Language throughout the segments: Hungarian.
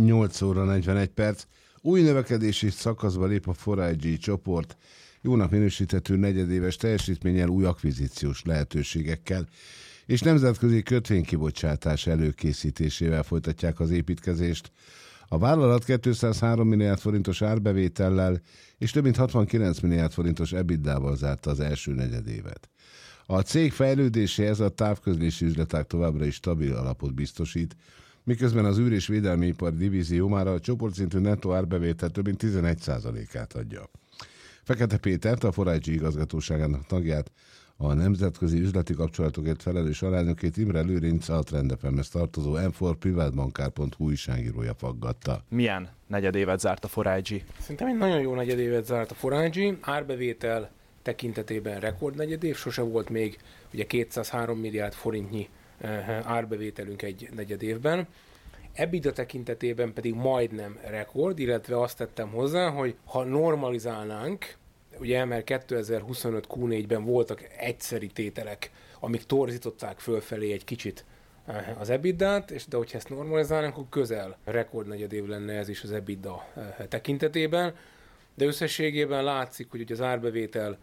8 óra 41 perc. Új növekedési szakaszba lép a 4G csoport. Jónak minősíthető negyedéves teljesítménnyel, új akvizíciós lehetőségekkel és nemzetközi kötvénykibocsátás előkészítésével folytatják az építkezést. A vállalat 203 milliárd forintos árbevétellel és több mint 69 milliárd forintos EBITDA-val zárta az első negyedévet. A cég fejlődéséhez a távközlési üzletág továbbra is stabil alapot biztosít, miközben az űr- és védelmi ipar divízió már a csoportszintű nettó árbevétel több mint 11%-át adja. Fekete Pétert, a 4G igazgatóságának tagját, a nemzetközi üzleti kapcsolatokért felelős alelnökét, Imre Lőrinc, a Trend FM-hez tartozó M4 privátbankár.hu újságírója faggatta. Milyen negyedévet zárt a 4G? Szerintem egy nagyon jó negyedévet zárt a 4G. Árbevétel tekintetében rekordnegyedév, sose volt még ugye 203 milliárd forintnyi árbevételünk egy negyedévben. EBITDA tekintetében pedig majdnem rekord, illetve azt tettem hozzá, hogy ha normalizálnánk, ugye, mert 2025 Q4-ben voltak egyszeri tételek, amik torzították fölfelé egy kicsit az EBITDA-t, de hogyha ezt normalizálnánk, akkor közel rekordnegyedév lenne ez is az EBITDA tekintetében. De összességében látszik, hogy az árbevétel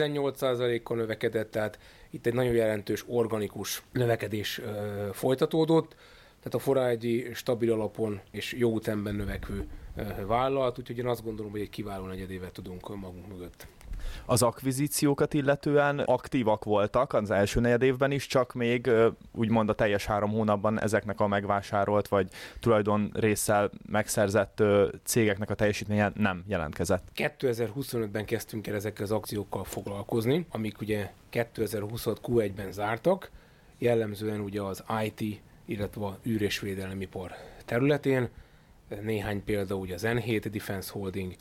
18%-kal növekedett, tehát itt egy nagyon jelentős organikus növekedés folytatódott. Tehát a 4G stabil alapon és jó ütemben növekvő vállalat, úgyhogy én azt gondolom, hogy egy kiváló negyedévet tudunk magunk mögött. Az akvizíciókat illetően aktívak voltak az első negyedévben is, csak még úgymond a teljes 3 hónapban ezeknek a megvásárolt vagy tulajdonrésszel megszerzett cégeknek a teljesítménye nem jelentkezett. 2025-ben kezdtünk el ezekkel az akciókkal foglalkozni, amik ugye 2026 Q1-ben zártak, jellemzően ugye az IT, illetve a űr- és védelemipar területén. Néhány példa ugye az N7 Defense Holding,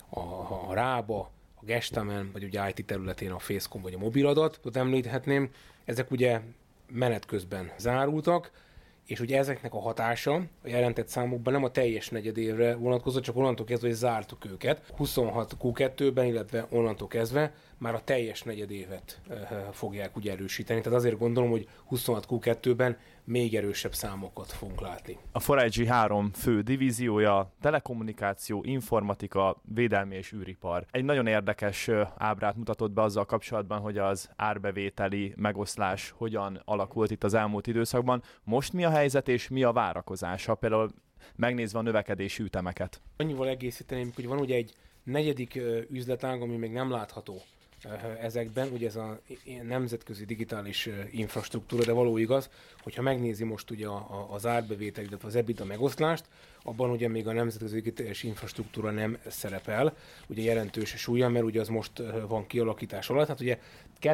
a Rába, a Gestamen, vagy ugye IT területén a Facecom vagy a Mobiladatot említhetném. Ezek ugye menet közben zárultak, és ugye ezeknek a hatása a jelentett számokban nem a teljes negyedévre vonatkozott, csak onnantól kezdve, hogy zártuk őket. 26 Q2-ben, illetve onnantól kezdve már a teljes negyedévet fogják ugye erősíteni. Tehát azért gondolom, hogy 26 Q2-ben még erősebb számokat fogunk látni. A 4G 3 fő divíziója telekommunikáció, informatika, védelmi és űripar. Egy nagyon érdekes ábrát mutatott be azzal kapcsolatban, hogy az árbevételi megoszlás hogyan alakult itt az elmúlt időszakban. Most mi a helyzet és mi a várakozása? Például megnézve a növekedési ütemeket. Annyival egészíteném, hogy van ugye egy negyedik üzletág, ami még nem látható ezekben, ugye ez a nemzetközi digitális infrastruktúra, de való igaz, hogyha megnézi most ugye az árbevétel, illetve az EBITDA megoszlást, abban ugye még a nemzetközi digitális infrastruktúra nem szerepel, ugye jelentős súlya, mert ugye az most van kialakítás alatt. Hát ugye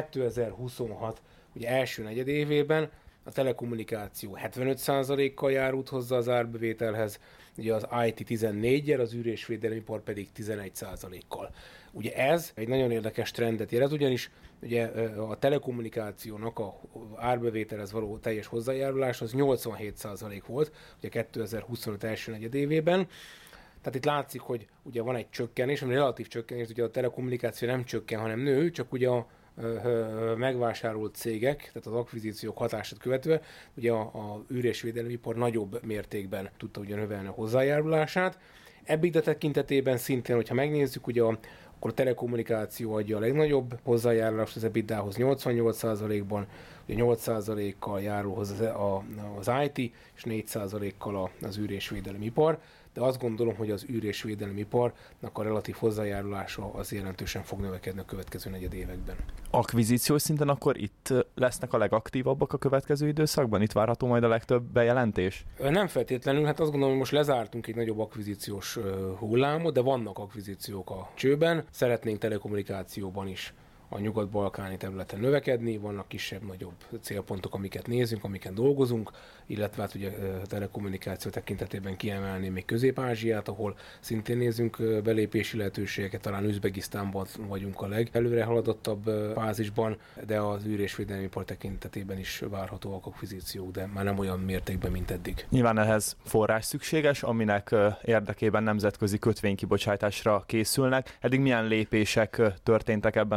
2026 ugye első negyedévében a telekommunikáció 75%-kal járult hozzá az árbevételhez, ugye az IT 14-jel, az űr- és védelemipar pedig 11%-kal. Ugye ez egy nagyon érdekes trendet jelez, ugyanis ugye a telekommunikációnak a árbevételhez való teljes hozzájárulás az 87% volt, ugye 2025 első negyedévében. Tehát itt látszik, hogy ugye van egy csökkenés, ami relatív csökkenés, ugye a telekommunikáció nem csökken, hanem nő, csak ugye a megvásárolt cégek, tehát az akvizíciók hatását követve, ugye a űr- és védelemipar nagyobb mértékben tudta ugye növelni a hozzájárulását. EBITDA tekintetében szintén, hogyha megnézzük, ugye akkor a telekommunikáció adja a legnagyobb hozzájárulást az EBITDA-hoz 88%-ban, ugye 8%-kal járul hozzá az IT, és 4%-kal az űr- és védelemipar. De azt gondolom, hogy az űr- és védelemiparnak a relatív hozzájárulása az jelentősen fog növekedni a következő negyedévekben. Akvizíciós szinten akkor itt lesznek a legaktívabbak a következő időszakban? Itt várható majd a legtöbb bejelentés? Nem feltétlenül, hát azt gondolom, hogy most lezártunk egy nagyobb akvizíciós hullámot, de vannak akvizíciók a csőben. Szeretnénk telekommunikációban is a nyugat-balkáni területen növekedni, vannak kisebb-nagyobb célpontok, amiket nézünk, amiket dolgozunk, illetve hát ugye telekommunikáció tekintetében kiemelni még Közép-Ázsiát, ahol szintén nézünk belépési lehetőségeket, talán Üzbegisztánban vagyunk a legelőre haladottabb fázisban, de az űr- és védelmipar tekintetében is várhatóak akvizíciók, de már nem olyan mértékben, mint eddig. Nyilván ehhez forrás szükséges, aminek érdekében nemzetközi kötvénykibocsátásra készülnek. Eddig milyen lépések történtek ebben a tekintetben?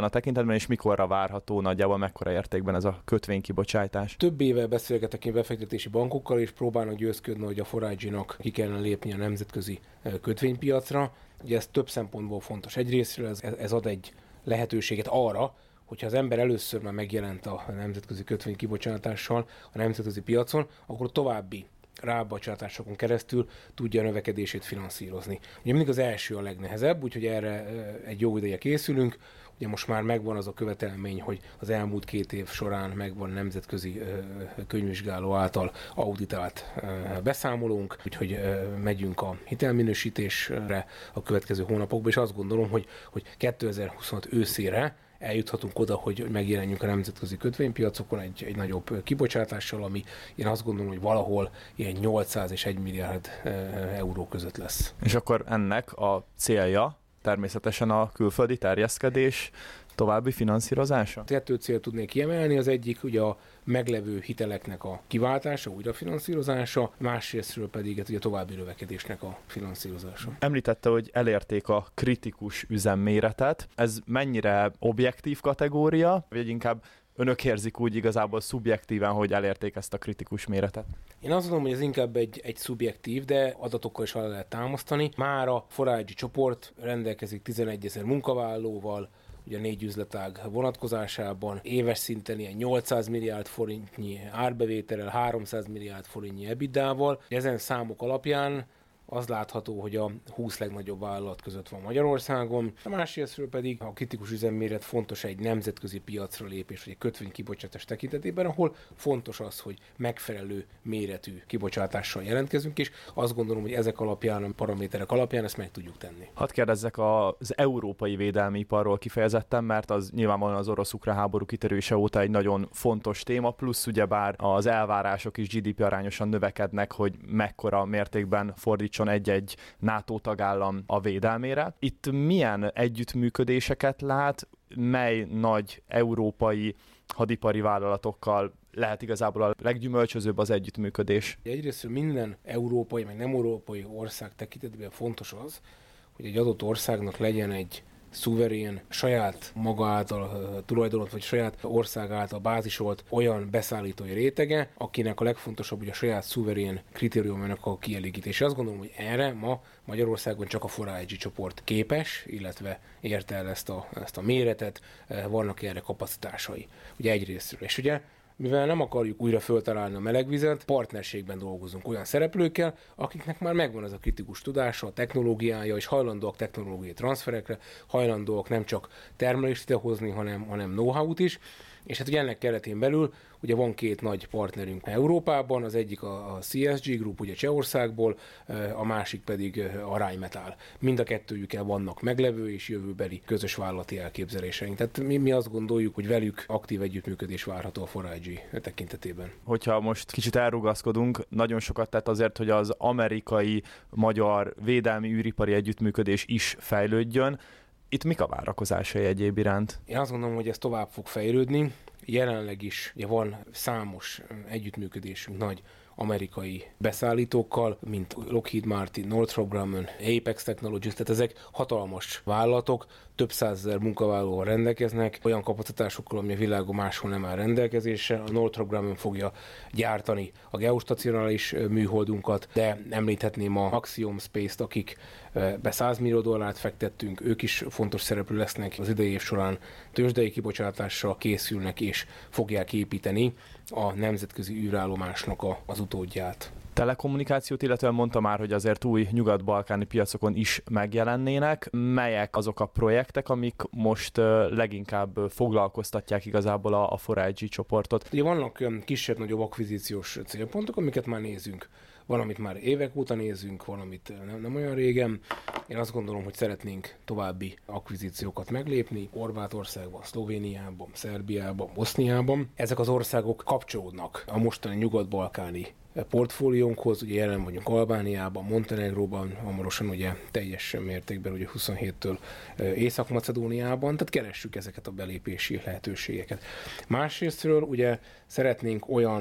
tekintetben, és mikorra várható nagyjából, mekkora értékben ez a kötvénykibocsátás? Több éve beszélgetek én befektetési bankokkal, és próbálnak győzködni, hogy a Forágyi-nak ki kellene lépni a nemzetközi kötvénypiacra. Ugye ez több szempontból fontos. Egyrésztről ez ad egy lehetőséget arra, hogyha az ember először már megjelent a nemzetközi kötvénykibocsátással a nemzetközi piacon, akkor további rábocsátásokon keresztül tudja a növekedését finanszírozni. Ugye mindig az első a legnehezebb, úgyhogy erre egy jó ideje készülünk. Ugye most már megvan az a követelmény, hogy az elmúlt 2 év során megvan nemzetközi könyvvizsgáló által auditált beszámolónk, úgyhogy megyünk a hitelminősítésre a következő hónapokban, és azt gondolom, hogy 2025 őszére eljuthatunk oda, hogy megjelenjünk a nemzetközi kötvénypiacokon egy nagyobb kibocsátással, ami én azt gondolom, hogy valahol ilyen 800 és 1 milliárd euró között lesz. És akkor ennek a célja természetesen a külföldi terjeszkedés további finanszírozása? 2 célt tudnék kiemelni, az egyik ugye a meglevő hiteleknek a kiváltása, újrafinanszírozása, másrésztről pedig ugye a további növekedésnek a finanszírozása. Említette, hogy elérték a kritikus üzemméretet. Ez mennyire objektív kategória, vagy inkább önök érzik úgy igazából szubjektíven, hogy elérték ezt a kritikus méretet? Én azt gondolom, hogy ez inkább egy szubjektív, de adatokkal is alá lehet támasztani. Már a Forágyi csoport rendelkezik 11 000 munkavállalóval, ugye 4 üzletág vonatkozásában, éves szinten ilyen 800 milliárd forintnyi árbevétellel, 300 milliárd forintnyi EBITDA-val. Ezen számok alapján az látható, hogy a 20 legnagyobb vállalat között van Magyarországon. A másrésztről pedig a kritikus üzemméret fontos egy nemzetközi piacra lépés, vagy egy kötvénykibocsátás tekintetében, ahol fontos az, hogy megfelelő méretű kibocsátással jelentkezünk, és azt gondolom, hogy ezek alapján, a paraméterek alapján ezt meg tudjuk tenni. Hadd kérdezzek az európai védelmi iparról kifejezetten, mert az nyilvánvalóan az orosz-ukrán háború kitörése óta egy nagyon fontos téma, plusz ugyebár az elvárások is GDP arányosan növekednek, hogy mekkora mértékben fordítson egy-egy NATO tagállam a védelmére. Itt milyen együttműködéseket lát, mely nagy európai hadipari vállalatokkal lehet igazából a leggyümölcsözőbb az együttműködés? Egyrészt minden európai, meg nem európai ország tekintetében fontos az, hogy egy adott országnak legyen egy szuverén, saját maga által tulajdonot, vagy saját ország által bázisolt olyan beszállítói rétege, akinek a legfontosabb, hogy a saját szuverén kritériumának a kielégítése. Azt gondolom, hogy erre ma Magyarországon csak a Forágyi csoport képes, illetve érte el ezt a méretet, vannak erre kapacitásai. Ugye egyrésztről. És ugye mivel nem akarjuk újra föltalálni a melegvizet, partnerségben dolgozunk olyan szereplőkkel, akiknek már megvan az a kritikus tudása, a technológiája, és hajlandóak technológiai transferekre, hajlandóak nem csak termelést idehozni, hanem know-how-t is. És hát ugye ennek keretén belül ugye van 2 nagy partnerünk Európában, az egyik a CSG Group, ugye Csehországból, a másik pedig a Rheinmetall. Mind a kettőjükkel vannak meglevő és jövőbeli közös vállalati elképzeléseink. Tehát mi azt gondoljuk, hogy velük aktív együttműködés várható a Forágyi tekintetében. Hogyha most kicsit elrugaszkodunk, nagyon sokat tett azért, hogy az amerikai-magyar védelmi űripari együttműködés is fejlődjön. Itt mik a várakozásai egyéb iránt? Én azt gondolom, hogy ez tovább fog fejlődni. Jelenleg is ugye van számos együttműködésünk nagy amerikai beszállítókkal, mint Lockheed Martin, Northrop Grumman, Apex Technologies, tehát ezek hatalmas vállalatok, több százezer munkavállalóval rendelkeznek, olyan kapacitásokkal, ami a világon máshol nem áll rendelkezésre. A Northrop Grumman fogja gyártani a geostacionális műholdunkat, de említhetném a Axiom Space-t, akik be $100 millió fektettünk, ők is fontos szereplő lesznek, az idei év során tőzsdei kibocsátásra készülnek és fogják építeni a nemzetközi űrállomásnak az utódját. Telekommunikációt, illetve mondta már, hogy azért új nyugat-balkáni piacokon is megjelennének. Melyek azok a projektek, amik most leginkább foglalkoztatják igazából a Forágyi csoportot? Ugye vannak kisebb-nagyobb akvizíciós célpontok, amiket már nézünk. Van, amit már évek óta nézünk, van, amit nem olyan régen. Én azt gondolom, hogy szeretnénk további akvizíciókat meglépni Horvátországban, Szlovéniában, Szerbiában, Boszniában. Ezek az országok kapcsolódnak a mostani nyugat-balkáni portfóliónkhoz, ugye jelen vagyunk Albániában, Montenegróban, hamarosan ugye teljes mértékben ugye 27-től Észak-Macedóniában, tehát keressük ezeket a belépési lehetőségeket. Másrésztről ugye szeretnénk olyan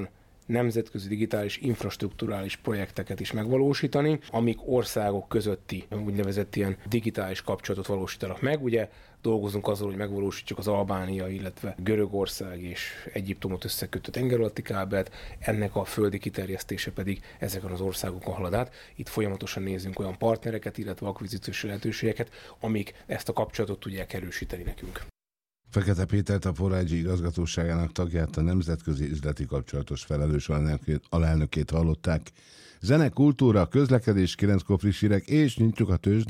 nemzetközi digitális infrastrukturális projekteket is megvalósítani, amik országok közötti úgynevezett ilyen digitális kapcsolatot valósítanak meg. Ugye dolgozunk azon, hogy megvalósítjuk az Albánia, illetve Görögország és Egyiptomot összekötő tengeralatti kábelt, ennek a földi kiterjesztése pedig ezeken az országokon halad át. Itt folyamatosan nézzünk olyan partnereket, illetve akvizíciós lehetőségeket, amik ezt a kapcsolatot tudják erősíteni nekünk. Fekete Pétert, a 4iG igazgatóságának tagját, a nemzetközi üzleti kapcsolatos felelős alelnökét hallották. Zene, kultúra, közlekedés, 9-kor friss hírek, és nyitjuk a tőzsdét.